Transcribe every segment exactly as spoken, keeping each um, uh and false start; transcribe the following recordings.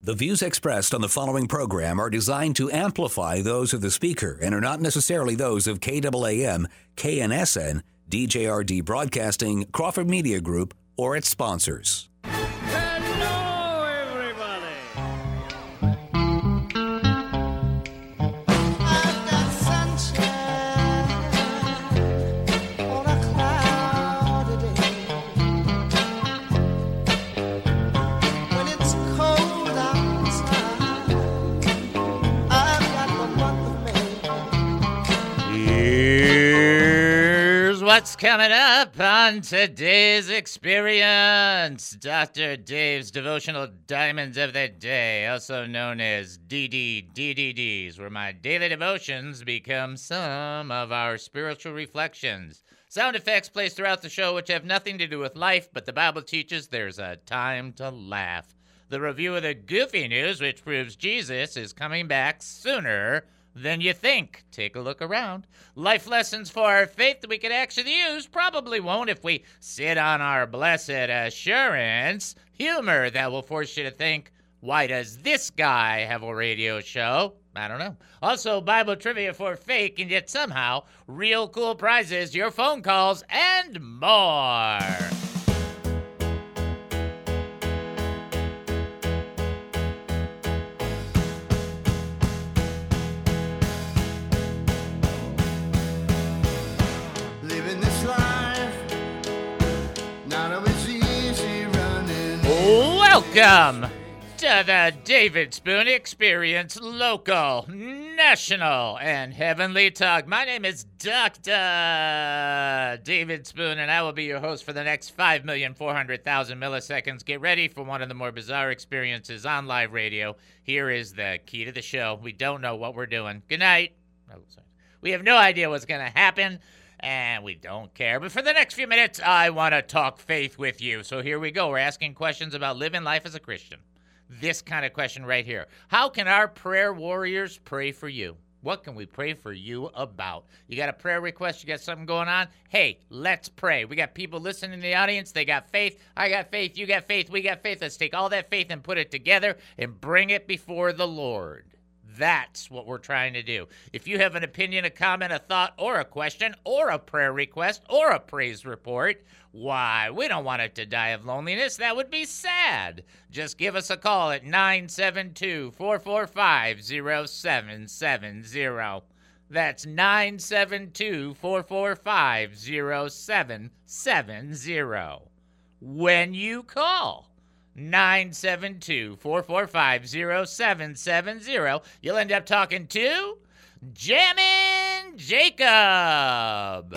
The views expressed on the following program are designed to amplify those of the speaker and are not necessarily those of K A A M, K N S N, D J R D Broadcasting, Crawford Media Group, or its sponsors. Hello, everybody. I've got sunshine on a cloudy day. When it's cold outside, I've got the month of May. Here's what's coming up on today's experience. Doctor Dave's Devotional Diamonds of the Day, also known as D D D D Ds, where my daily devotions become some of our spiritual reflections. Sound effects placed throughout the show which have nothing to do with life, but the Bible teaches there's a time to laugh. The review of the goofy news, which proves Jesus is coming back sooner than you think. Take a look around. Life lessons for our faith that we could actually use. Probably won't if we sit on our blessed assurance. Humor that will force you to think, why does this guy have a radio show? I don't know. Also, Bible trivia for fake and yet somehow real cool prizes, your phone calls, and more. Living this life, not always easy running. Welcome to the David Spoon Experience, local, national, and heavenly talk. My name is Doctor David Spoon, and I will be your host for the next five million four hundred thousand milliseconds. Get ready for one of the more bizarre experiences on live radio. Here is the key to the show. We don't know what we're doing. Good night. Oh, sorry. We have no idea what's going to happen, and we don't care. But for the next few minutes, I want to talk faith with you. So here we go. We're asking questions about living life as a Christian. This kind of question right here. How can our prayer warriors pray for you? What can we pray for you about? You got a prayer request? You got something going on? Hey, let's pray. We got people listening in the audience. They got faith. I got faith. You got faith. We got faith. Let's take all that faith and put it together and bring it before the Lord. That's what we're trying to do. If you have an opinion, a comment, a thought, or a question, or a prayer request, or a praise report, why, we don't want it to die of loneliness. That would be sad. Just give us a call at nine seven two, four four five, zero seven seven zero. That's nine seven two, four four five, zero seven seven zero. When you call nine seven two, four four five, zero seven seven zero, you'll end up talking to Jammin' Jacob.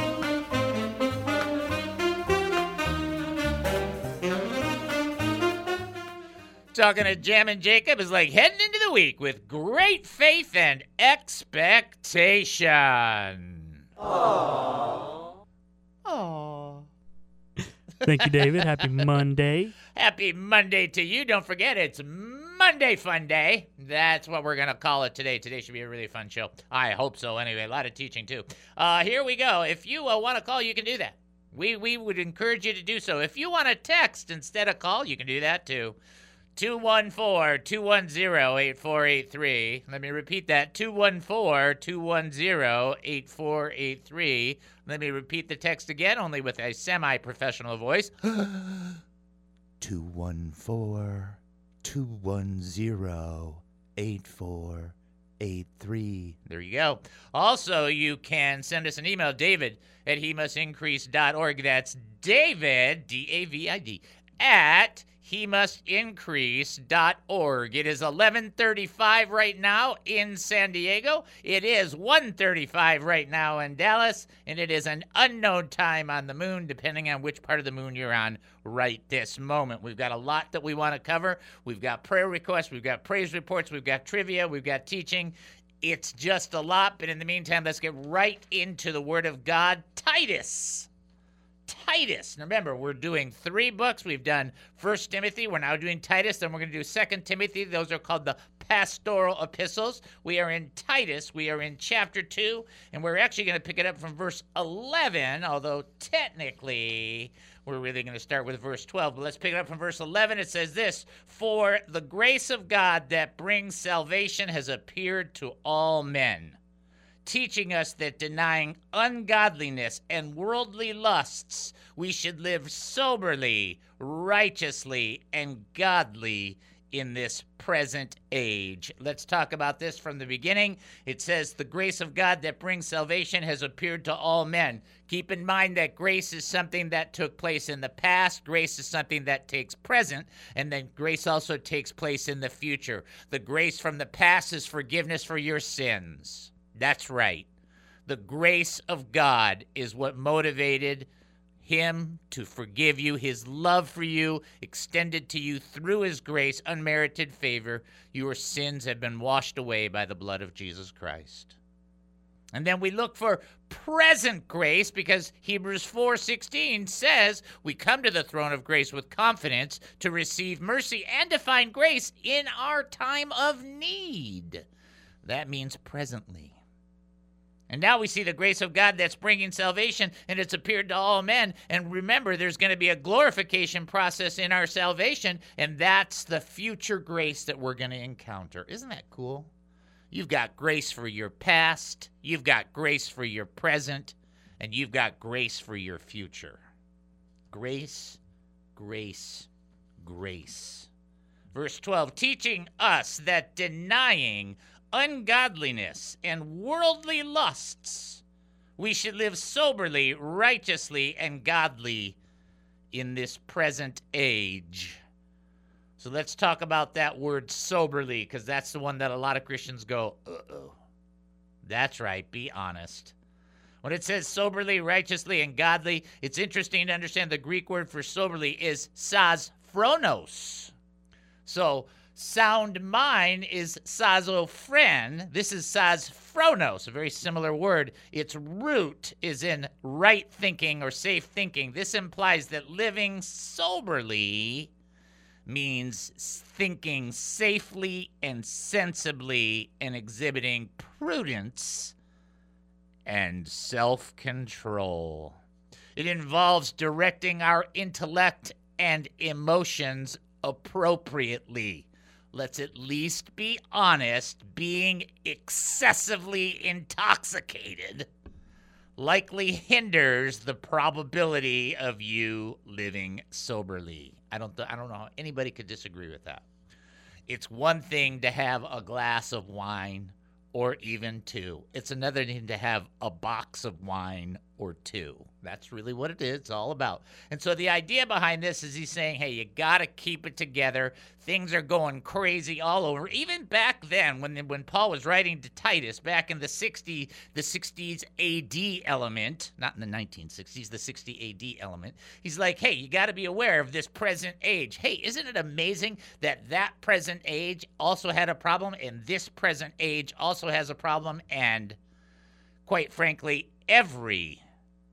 Talking to Jammin' Jacob is like heading into the week with great faith and expectation. Aww. Aww. Thank you, David. Happy Monday. Happy Monday to you. Don't forget, it's Monday Fun Day. That's what we're going to call it today. Today should be a really fun show. I hope so. Anyway, a lot of teaching, too. Uh, here we go. If you uh, want to call, you can do that. We, we would encourage you to do so. If you want to text instead of call, you can do that, too. two one four, two one zero, eight four eight three. Let me repeat that. two one four, two one zero, eight four eight three. Let me repeat the text again, only with a semi-professional voice. two one four, two one zero, eight four eight three. There you go. Also, you can send us an email, David at he must increase dot org. That's David, D A V I D, at he must increase dot org. It is eleven thirty-five right now in San Diego. It is one thirty-five right now in Dallas, and it is an unknown time on the moon, depending on which part of the moon you're on right this moment. We've got a lot that we want to cover. We've got prayer requests, we've got praise reports, we've got trivia, we've got teaching. It's just a lot, but in the meantime, let's get right into the Word of God. Titus. Titus. Now remember, we're doing three books. We've done First Timothy. We're now doing Titus. Then we're going to do Second Timothy. Those are called the pastoral epistles. We are in Titus. We are in chapter two, and we're actually going to pick it up from verse eleven, although technically we're really going to start with verse twelve. But let's pick it up from verse eleven. It says this, "For the grace of God that brings salvation has appeared to all men, teaching us that denying ungodliness and worldly lusts, we should live soberly, righteously, and godly in this present age." Let's talk about this from the beginning. It says, "The grace of God that brings salvation has appeared to all men." Keep in mind that grace is something that took place in the past. Grace is something that takes present, and then grace also takes place in the future. The grace from the past is forgiveness for your sins. That's right. The grace of God is what motivated him to forgive you. His love for you extended to you through his grace, unmerited favor. Your sins have been washed away by the blood of Jesus Christ. And then we look for present grace because Hebrews four sixteen says we come to the throne of grace with confidence to receive mercy and to find grace in our time of need. That means presently. And now we see the grace of God that's bringing salvation, and it's appeared to all men. And remember, there's going to be a glorification process in our salvation, and that's the future grace that we're going to encounter. Isn't that cool? You've got grace for your past, you've got grace for your present, and you've got grace for your future. Grace, grace, grace. Verse twelve, "Teaching us that denying ungodliness and worldly lusts, we should live soberly, righteously, and godly in this present age." So let's talk about that word soberly, because that's the one that a lot of Christians go, uh-oh. That's right, be honest. When it says soberly, righteously, and godly, it's interesting to understand the Greek word for soberly is sasphronos. So sound mind is sazophren. This is sasphronos, a very similar word. Its root is in right thinking or safe thinking. This implies that living soberly means thinking safely and sensibly and exhibiting prudence and self-control. It involves directing our intellect and emotions appropriately. Let's at least be honest, being excessively intoxicated likely hinders the probability of you living soberly. I don't I don't know how anybody could disagree with that. It's one thing to have a glass of wine or even two. It's another thing to have a box of wine or two. That's really what it is. It's all about. And so the idea behind this is he's saying, hey, you got to keep it together. Things are going crazy all over. Even back then, when when Paul was writing to Titus, back in the sixties, the sixties A D element, not in the nineteen sixties, the sixty A D element, he's like, hey, you got to be aware of this present age. Hey, isn't it amazing that that present age also had a problem, and this present age also has a problem, and quite frankly, every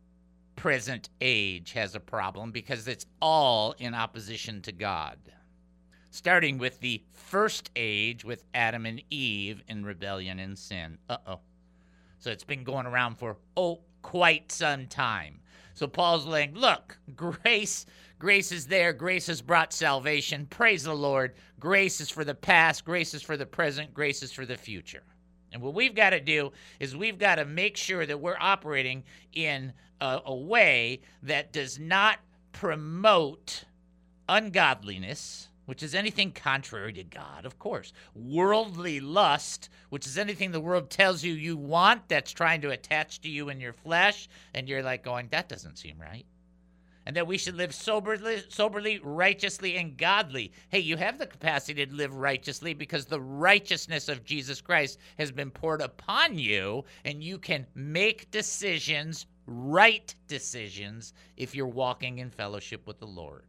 present age has a problem because it's all in opposition to God. Starting with the first age with Adam and Eve in rebellion and sin. Uh-oh. So it's been going around for, oh, quite some time. So Paul's like, look, grace, grace is there. Grace has brought salvation. Praise the Lord. Grace is for the past. Grace is for the present. Grace is for the future. And what we've got to do is we've got to make sure that we're operating in a, a way that does not promote ungodliness, which is anything contrary to God, of course. Worldly lust, which is anything the world tells you you want that's trying to attach to you in your flesh, and you're like going, that doesn't seem right. And that we should live soberly, soberly, righteously, and godly. Hey, you have the capacity to live righteously because the righteousness of Jesus Christ has been poured upon you, and you can make decisions, right decisions, if you're walking in fellowship with the Lord.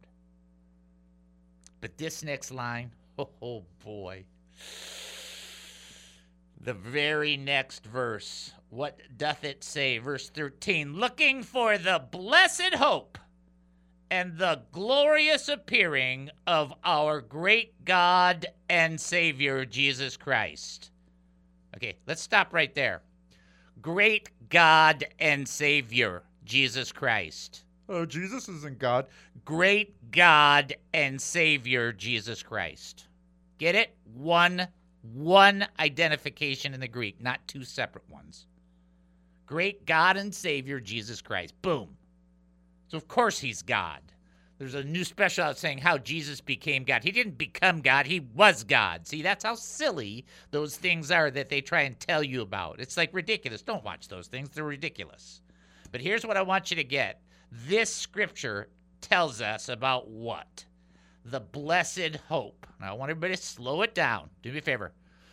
But this next line, oh, oh boy, The very next verse, what doth it say? Verse thirteen, looking for the blessed hope and the glorious appearing of our great God and Savior, Jesus Christ. Okay, let's stop right there. Great God and Savior, Jesus Christ. Oh, Jesus isn't God. Great God and Savior, Jesus Christ. Get it? One, one identification in the Greek, not two separate ones. Great God and Savior, Jesus Christ. Boom. So, of course, he's God. There's a new special out saying how Jesus became God. He didn't become God. He was God. See, that's how silly those things are that they try and tell you about. It's like ridiculous. Don't watch those things. They're ridiculous. But here's what I want you to get. This scripture tells us about what? The blessed hope. Now, I want everybody to slow it down. Do me a favor.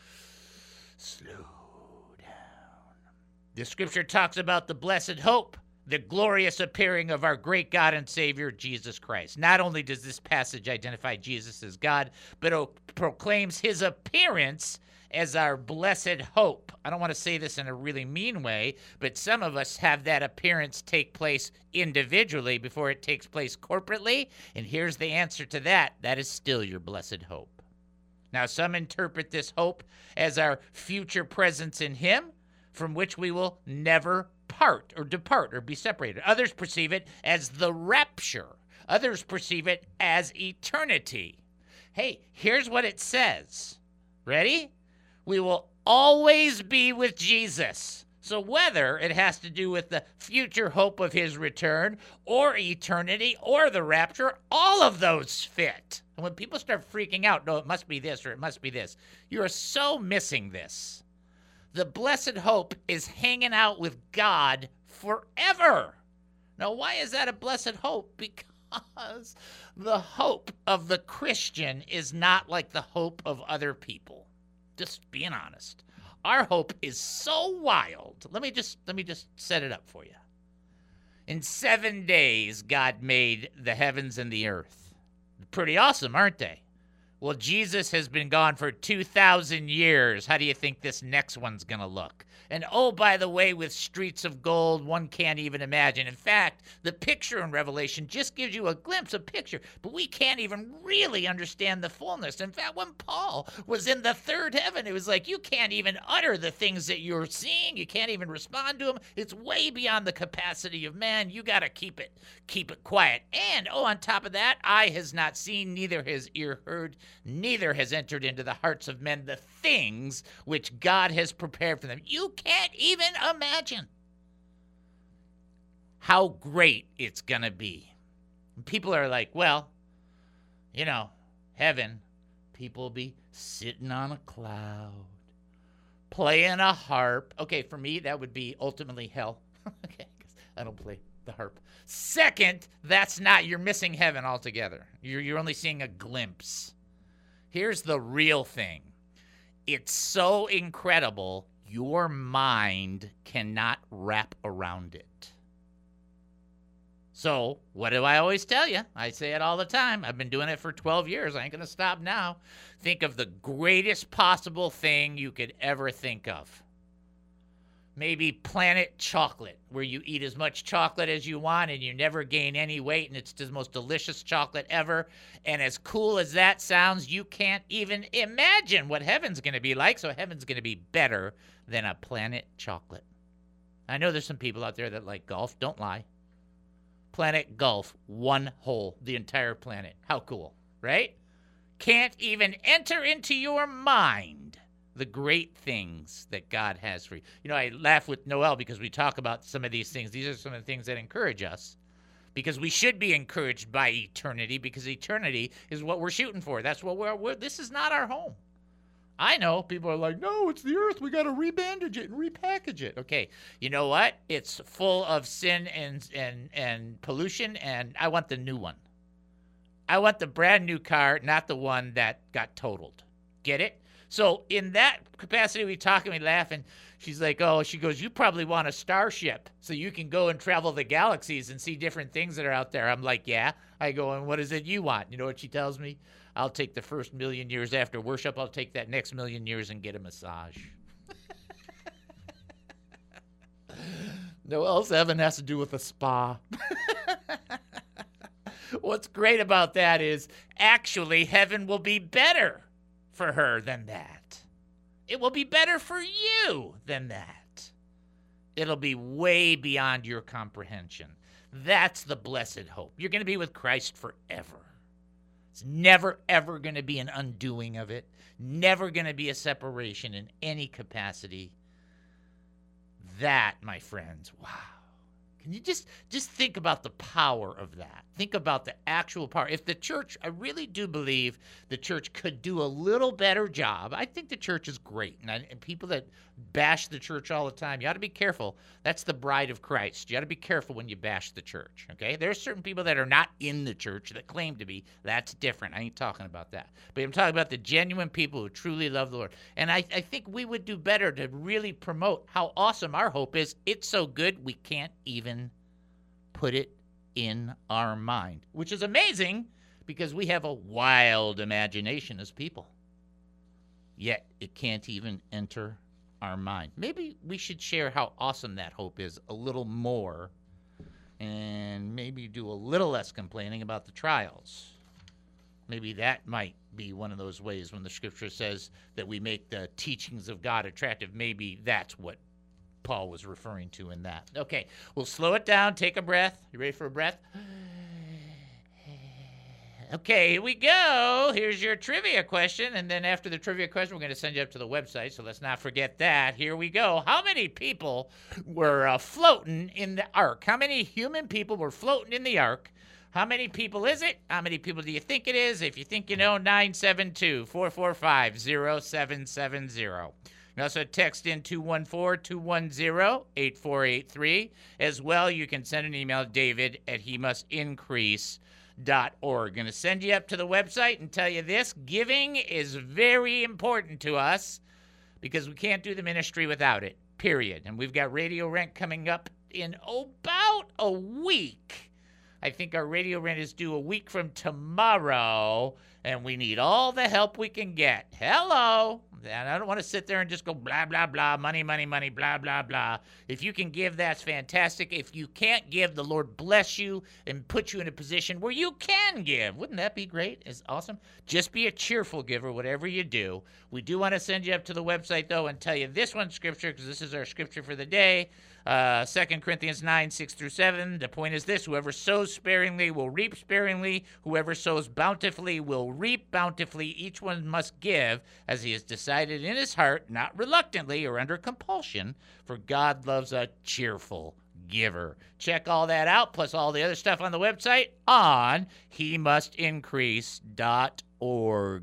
Slow down. This scripture talks about the blessed hope, the glorious appearing of our great God and Savior, Jesus Christ. Not only does this passage identify Jesus as God, but it proclaims his appearance as our blessed hope. I don't want to say this in a really mean way, but some of us have that appearance take place individually before it takes place corporately, and here's the answer to that. That is still your blessed hope. Now, some interpret this hope as our future presence in him, from which we will never part or depart or be separated. Others perceive it as the rapture. Others perceive it as eternity. Hey, here's what it says. Ready? We will always be with Jesus. So whether it has to do with the future hope of his return or eternity or the rapture, all of those fit. And when people start freaking out, no, it must be this or it must be this, you are so missing this. The blessed hope is hanging out with God forever. Now, why is that a blessed hope? Because the hope of the Christian is not like the hope of other people. Just being honest. Our hope is so wild. Let me just let me just set it up for you. In seven days, God made the heavens and the earth. Pretty awesome, aren't they? Well, Jesus has been gone for two thousand years. How do you think this next one's going to look? And oh, by the way, with streets of gold, one can't even imagine. In fact, the picture in Revelation just gives you a glimpse, a picture, but we can't even really understand the fullness. In fact, when Paul was in the third heaven, it was like you can't even utter the things that you're seeing. You can't even respond to them. It's way beyond the capacity of man. You got to keep it, keep it quiet. And oh, on top of that, eye has not seen, neither has ear heard, neither has entered into the hearts of men the things which God has prepared for them. You can't even imagine how great it's going to be. People are like, well, you know, heaven, people will be sitting on a cloud, playing a harp. Okay, for me, that would be ultimately hell. Okay, because I don't play the harp. Second, that's not, you're missing heaven altogether. You're, you're only seeing a glimpse. Here's the real thing. It's so incredible, your mind cannot wrap around it. So, what do I always tell you? I say it all the time. I've been doing it for twelve years. I ain't going to stop now. Think of the greatest possible thing you could ever think of. Maybe Planet Chocolate, where you eat as much chocolate as you want and you never gain any weight, and it's the most delicious chocolate ever. And as cool as that sounds, you can't even imagine what heaven's going to be like. So heaven's going to be better than a Planet Chocolate. I know there's some people out there that like golf. Don't lie. Planet Golf, one hole, the entire planet. How cool, right? Can't even enter into your mind the great things that God has for you. You know, I laugh with Noel because we talk about some of these things. These are some of the things that encourage us because we should be encouraged by eternity because eternity is what we're shooting for. That's what we're, we're this is not our home. I know people are like, no, it's the earth. We got to rebandage it and repackage it. Okay, you know what? It's full of sin and, and, and pollution, and I want the new one. I want the brand new car, not the one that got totaled. Get it? So in that capacity, we talk and we laugh, and she's like, oh, she goes, you probably want a starship so you can go and travel the galaxies and see different things that are out there. I'm like, yeah. I go, and what is it you want? You know what she tells me? I'll take the first million years after worship. I'll take that next million years and get a massage. No else heaven has to do with a spa. What's great about that is actually heaven will be better for her than that. It will be better for you than that. It'll be way beyond your comprehension. That's the blessed hope. You're going to be with Christ forever. It's never, ever going to be an undoing of it. Never going to be a separation in any capacity. That, my friends, wow. Can you just, just think about the power of that? Think about the actual power. If the church, I really do believe the church could do a little better job. I think the church is great. And, I, and people that bash the church all the time, you ought to be careful. That's the bride of Christ. You ought to be careful when you bash the church, okay? There's certain people that are not in the church that claim to be. That's different. I ain't talking about that. But I'm talking about the genuine people who truly love the Lord. And I, I think we would do better to really promote how awesome our hope is. It's so good we can't even put it in our mind, which is amazing because we have a wild imagination as people. Yet it can't even enter our mind. Maybe we should share how awesome that hope is a little more and maybe do a little less complaining about the trials. Maybe that might be one of those ways when the scripture says that we make the teachings of God attractive. Maybe that's what Paul was referring to in that. Okay, we'll slow it down. Take a breath. You ready for a breath? Okay, here we go. Here's your trivia question. And then after the trivia question, we're going to send you up to the website. So let's not forget that. Here we go. How many people were uh, floating in the ark? How many human people were floating in the ark? How many people is it? How many people do you think it is? If you think you know, nine seven two, four four five, zero seven seven zero. You can also text in two one four, two one zero, eight four eight three. As well, you can send an email to David at he must increase dot org. Going to send you up to the website and tell you this. Giving is very important to us because we can't do the ministry without it, period. And we've got Radio Rent coming up in about a week. I think our Radio Rent is due a week from tomorrow, and we need all the help we can get. Hello. And I don't want to sit there and just go blah, blah, blah, money, money, money, blah, blah, blah. If you can give, that's fantastic. If you can't give, the Lord bless you and put you in a position where you can give. Wouldn't that be great? It's awesome. Just be a cheerful giver, whatever you do. We do want to send you up to the website, though, and tell you this one scripture, because this is our scripture for the day. Uh, Second Corinthians nine, six through seven. The point is this: whoever sows sparingly will reap sparingly. Whoever sows bountifully will reap bountifully. Each one must give as he has decided in his heart, not reluctantly or under compulsion, for God loves a cheerful giver. Check all that out, plus all the other stuff on the website on he must increase dot org.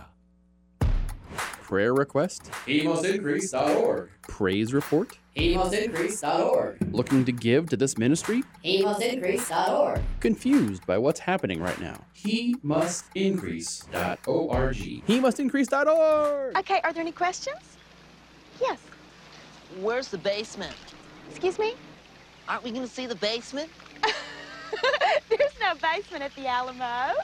Prayer request? he must increase dot org. Praise report? he must increase dot org. Looking to give to this ministry? he must increase dot org. Confused by what's happening right now? he must increase dot org. He must increase dot org! Okay, are there any questions? Yes. Where's the basement? Excuse me? Aren't we going to see the basement? There's no basement at the Alamo.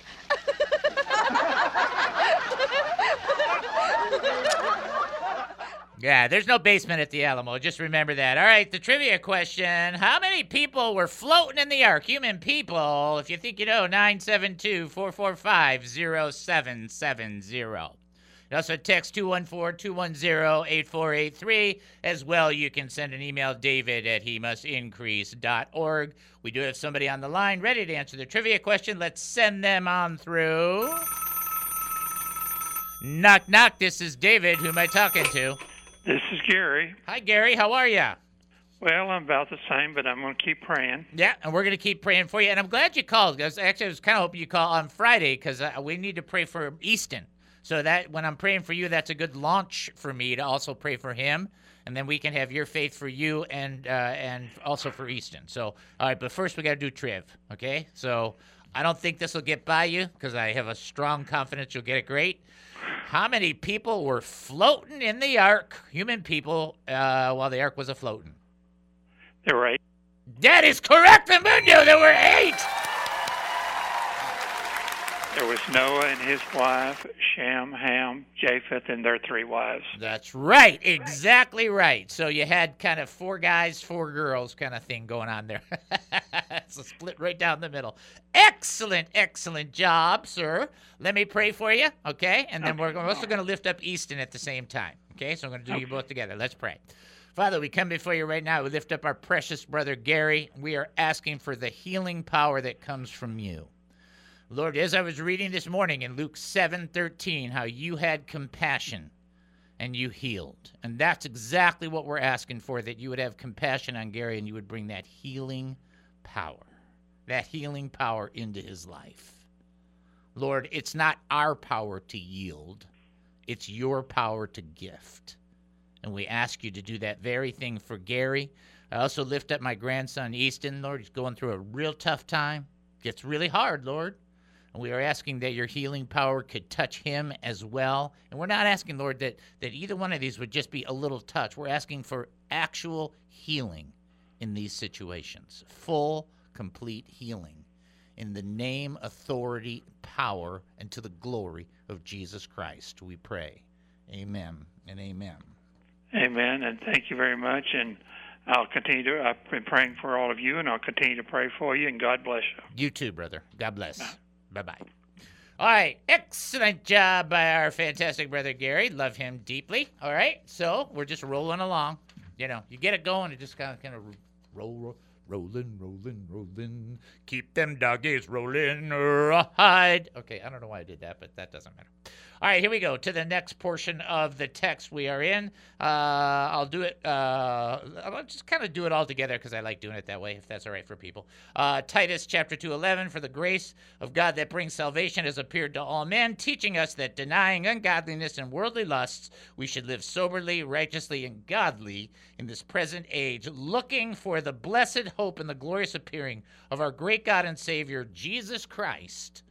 Yeah, there's no basement at the Alamo. Just remember that. All right, the trivia question. How many people were floating in the ark? Human people. If you think you know, nine seven two, four four five, zero seven seven zero. You also text two one four, two one zero, eight four eight three. As well, you can send an email, David at he must increase dot org. We do have somebody on the line ready to answer the trivia question. Let's send them on through. Knock, knock. This is David. Who am I talking to? This is Gary. Hi, Gary. How are you? Well, I'm about the same, but I'm going to keep praying. Yeah, and we're going to keep praying for you. And I'm glad you called. Because actually, I was kind of hoping you call on Friday because uh, we need to pray for Easton. So that when I'm praying for you, that's a good launch for me to also pray for him. And then we can have your faith for you and uh, and also for Easton. So, all right, but first we got to do Triv, okay? So I don't think this will get by you because I have a strong confidence you'll get it great. How many people were floating in the ark, human people, uh, while the ark was a-floating? There were eight. That is correct, Amundo. There were eight. There was Noah and his wife, Shem, Ham, Japheth, and their three wives. That's right. Exactly right. So you had kind of four guys, four girls kind of thing going on there. It's a split right down the middle. Excellent, excellent job, sir. Let me pray for you, okay? And then Okay. we're also going to lift up Easton at the same time, okay? So I'm going to do you Okay. both together. Let's pray. Father, we come before you right now. We lift up our precious brother Gary. We are asking for the healing power that comes from you. Lord, as I was reading this morning in Luke seven thirteen, how you had compassion and you healed. And that's exactly what we're asking for, that you would have compassion on Gary and you would bring that healing power, that healing power into his life. Lord, it's not our power to yield. It's your power to gift. And we ask you to do that very thing for Gary. I also lift up my grandson, Easton. Lord, he's going through a real tough time. Gets really hard, Lord. And we are asking that your healing power could touch him as well. And we're not asking, Lord, that, that either one of these would just be a little touch. We're asking for actual healing in these situations. Full, complete healing. In the name, authority, power, and to the glory of Jesus Christ, we pray. Amen and amen. Amen, and thank you very much. And I'll continue to, I've been praying for all of you, and I'll continue to pray for you, and God bless you. You too, brother. God bless. Bye-bye. All right. Excellent job by our fantastic brother Gary. Love him deeply. All right. So we're just rolling along. You know, you get it going. It just kind of, kind of roll, roll, rolling, rolling, rolling. Keep them doggies rolling. Ride. Okay. I don't know why I did that, but that doesn't matter. All right, here we go to the next portion of the text we are in. Uh, I'll do it. Uh, I'll just kind of do it all together because I like doing it that way, if that's all right for people. Uh, Titus chapter two eleven, for the grace of God that brings salvation has appeared to all men, teaching us that denying ungodliness and worldly lusts, we should live soberly, righteously, and godly in this present age, looking for the blessed hope and the glorious appearing of our great God and Savior, Jesus Christ,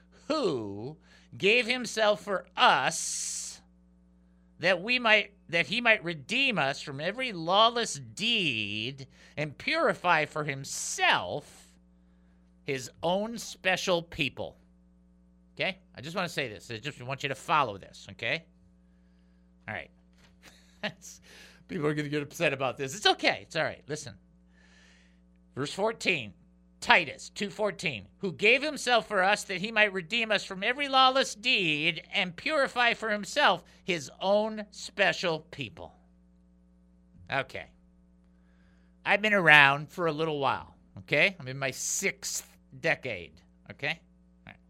who gave himself for us that we might that he might redeem us from every lawless deed and purify for himself his own special people. Okay? I just want to say this. I just want you to follow this, okay? All right. People are going to get upset about this. It's okay. It's all right. Listen. Verse fourteen. Titus two fourteen, who gave himself for us that he might redeem us from every lawless deed and purify for himself his own special people. Okay. I've been around for a little while, okay? I'm in my sixth decade, okay? All right.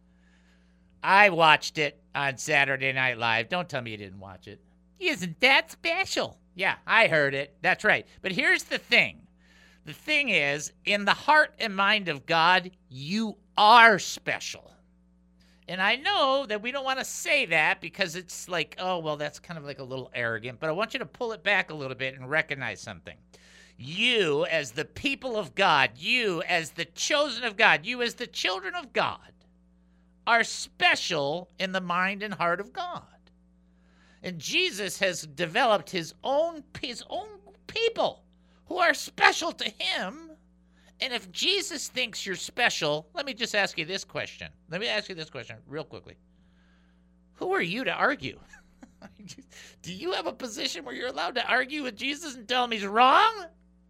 I watched it on Saturday Night Live. Don't tell me you didn't watch it. Isn't that special? Yeah, I heard it. That's right. But here's the thing. The thing is, in the heart and mind of God, you are special. And I know that we don't want to say that because it's like, oh, well, that's kind of like a little arrogant. But I want you to pull it back a little bit and recognize something. You, as the people of God, you, as the chosen of God, you, as the children of God, are special in the mind and heart of God. And Jesus has developed his own, his own people who are special to him. And if Jesus thinks you're special, let me just ask you this question. Let me ask you this question real quickly. Who are you to argue? Do you have a position where you're allowed to argue with Jesus and tell him he's wrong?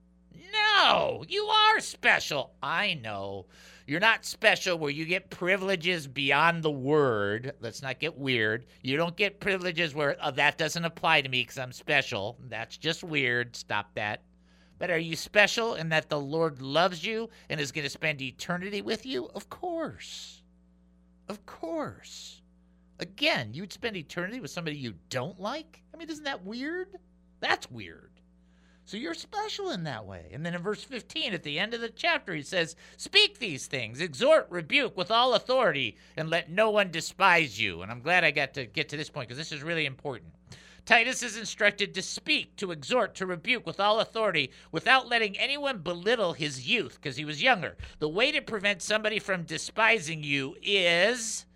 No, you are special. I know. You're not special where you get privileges beyond the word. Let's not get weird. You don't get privileges where oh, that doesn't apply to me because I'm special. That's just weird. Stop that. But are you special in that the Lord loves you and is going to spend eternity with you? Of course. Of course. Again, you'd spend eternity with somebody you don't like? I mean, isn't that weird? That's weird. So you're special in that way. And then in verse fifteen, at the end of the chapter, he says, speak these things, exhort, rebuke with all authority, and let no one despise you. And I'm glad I got to get to this point because this is really important. Titus is instructed to speak, to exhort, to rebuke with all authority without letting anyone belittle his youth because he was younger. The way to prevent somebody from despising you is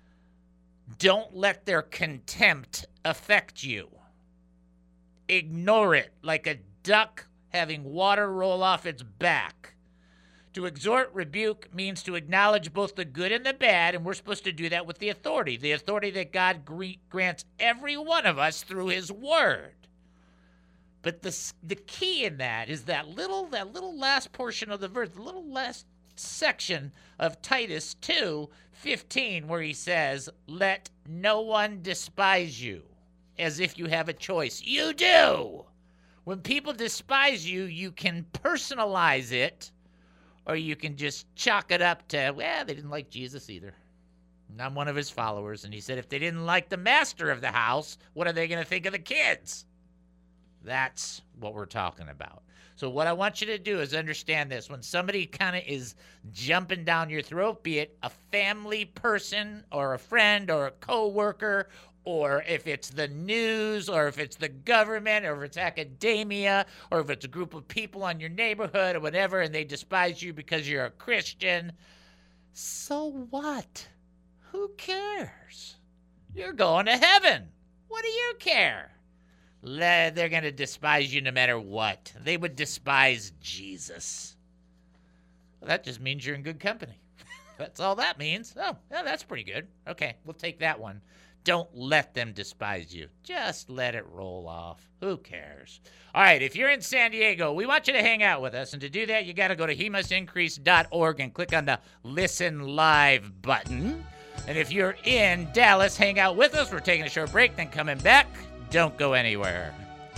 don't let their contempt affect you. Ignore it like a duck having water roll off its back. To exhort, rebuke means to acknowledge both the good and the bad, and we're supposed to do that with the authority, the authority that God gr- grants every one of us through his word. But the the key in that is that little that little last portion of the verse, the little last section of Titus two fifteen, where he says, "Let no one despise you, as if you have a choice." You do. When people despise you, you can personalize it, or you can just chalk it up to, well, they didn't like Jesus either. I'm one of his followers, and he said if they didn't like the master of the house, what are they going to think of the kids? That's what we're talking about. So what I want you to do is understand this. When somebody kind of is jumping down your throat, be it a family person or a friend or a coworker, or if it's the news, or if it's the government, or if it's academia, or if it's a group of people on your neighborhood or whatever, and they despise you because you're a Christian, so what? Who cares? You're going to heaven. What do you care? They're going to despise you no matter what. They would despise Jesus. Well, that just means you're in good company. That's all that means. Oh, yeah, that's pretty good. Okay, we'll take that one. Don't let them despise you. Just let it roll off. Who cares? All right, if you're in San Diego, we want you to hang out with us. And to do that, you got to go to he must increase dot org and click on the Listen Live button. And if you're in Dallas, hang out with us. We're taking a short break, then coming back. Don't go anywhere.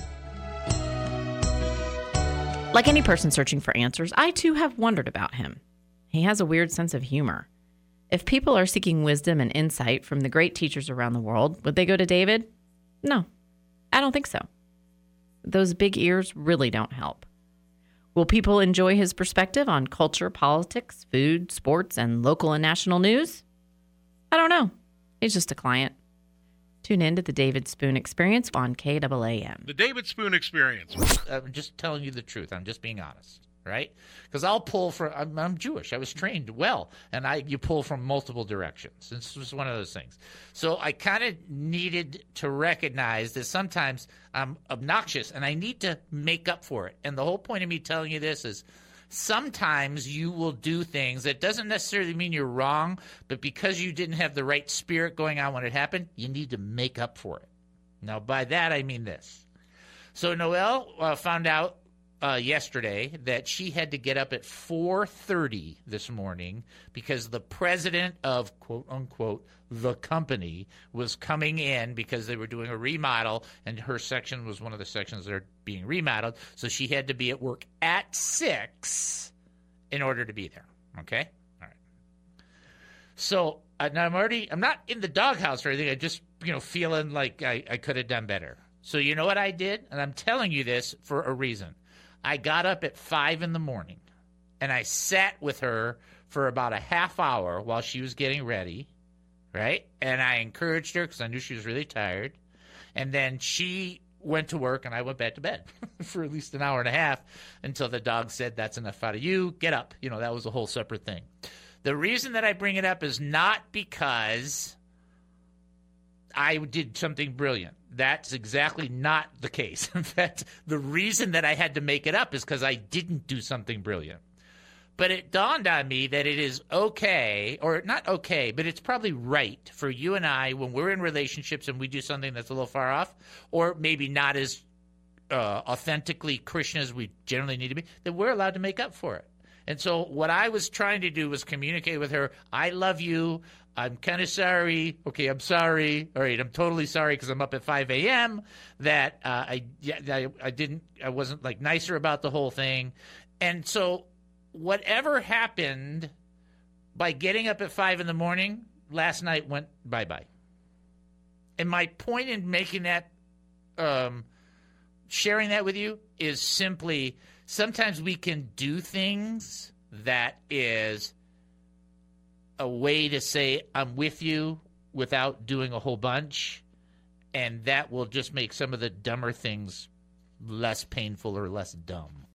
Like any person searching for answers, I too have wondered about him. He has a weird sense of humor. If people are seeking wisdom and insight from the great teachers around the world, would they go to David? No, I don't think so. Those big ears really don't help. Will people enjoy his perspective on culture, politics, food, sports, and local and national news? I don't know. He's just a client. Tune in to the David Spoon Experience on K A A M. The David Spoon Experience. I'm just telling you the truth. I'm just being honest, right? Because I'll pull from, I'm, I'm Jewish. I was trained well, and I you pull from multiple directions. This was one of those things. So I kind of needed to recognize that sometimes I'm obnoxious, and I need to make up for it. And the whole point of me telling you this is, sometimes you will do things that doesn't necessarily mean you're wrong, but because you didn't have the right spirit going on when it happened, you need to make up for it. Now, by that, I mean this. So Noelle uh, found out uh, yesterday that she had to get up at four thirty this morning because the president of, quote, unquote, the company was coming in because they were doing a remodel, and her section was one of the sections that are being remodeled. So she had to be at work at six in order to be there. Okay? All right. So uh, now I'm already, I'm not in the doghouse or anything. I just, you know, feeling like I, I could have done better. So you know what I did? And I'm telling you this for a reason. I got up at five in the morning, and I sat with her for about a half hour while she was getting ready, right? And I encouraged her because I knew she was really tired. And then she went to work, and I went back to bed for at least an hour and a half until the dog said, that's enough out of you. Get up. You know, that was a whole separate thing. The reason that I bring it up is not because I did something brilliant. That's exactly not the case. In fact, the reason that I had to make it up is because I didn't do something brilliant. But it dawned on me that it is okay, or not okay, but it's probably right for you and I when we're in relationships and we do something that's a little far off, or maybe not as uh, authentically Christian as we generally need to be, that we're allowed to make up for it. And so what I was trying to do was communicate with her, I love you. I'm kind of sorry. Okay, I'm sorry. All right, I'm totally sorry because I'm up at five a.m. that uh, I, yeah, I I didn't I wasn't like nicer about the whole thing. And so whatever happened by getting up at five in the morning last night went bye-bye. And my point in making that um, sharing that with you is simply sometimes we can do things that is a way to say I'm with you without doing a whole bunch, and that will just make some of the dumber things less painful or less dumb.